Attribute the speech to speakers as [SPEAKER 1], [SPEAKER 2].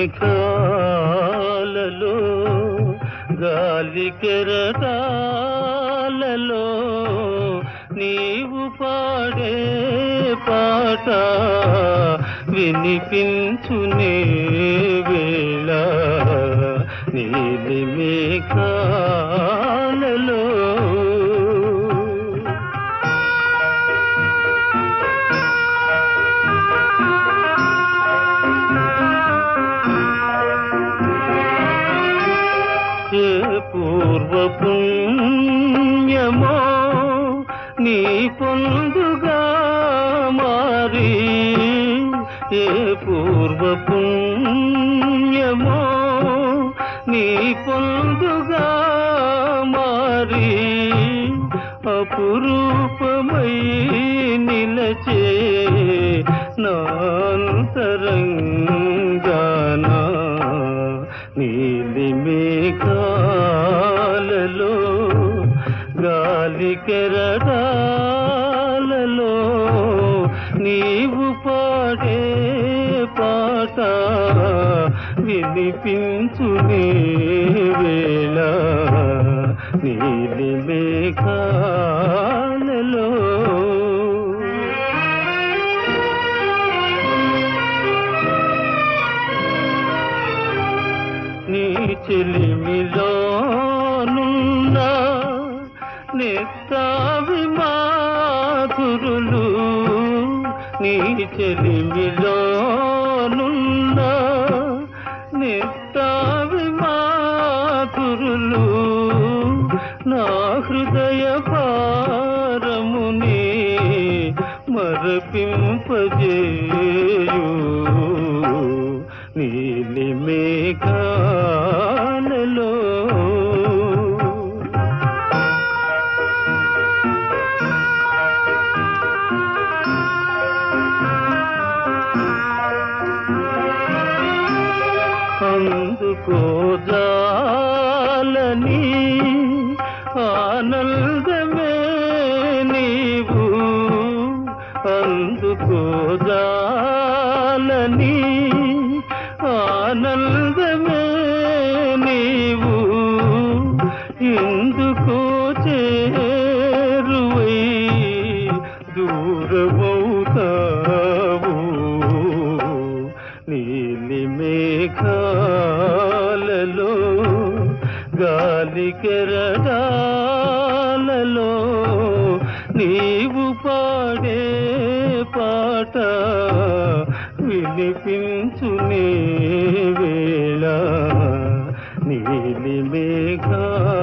[SPEAKER 1] మేఘాలలో గాలి కెరటాలలో నీవు పాడే పాట వినిపించునే వేళ నీలి మేఘాలలో ఏ పూర్వ పుణ్యమో నీ పొందుగా మారి ఏ పూర్వ పుణ్యమో నీ పొందుగా మారి అపురూపమై నిలచే నాంతరంగానా నీలి మేఘాలలో గాలి కెరటాలలో నీవు పాడే పాట వినిపించునే వేళ నీలి మేఘాలలో నీ చెలిమిలోనున్న నెత్తావి మాధురులు నీ చెలిమిలోనున్న నెత్తావి మాధురులు నా హృదయ భారముని మరపింపజేయు నీలి మేఘాలలో అందుకోజాలని ఆనందమే నీవు అందుకోజాలని ఆనందమే నీవు ఎందుకో చేరువై దూరమవుతావు నీలి మేఘాలలో గాలి కెరటాలలో నీవు పాడే పాట వినిపించునే వేళ నీలి మేఘాలలో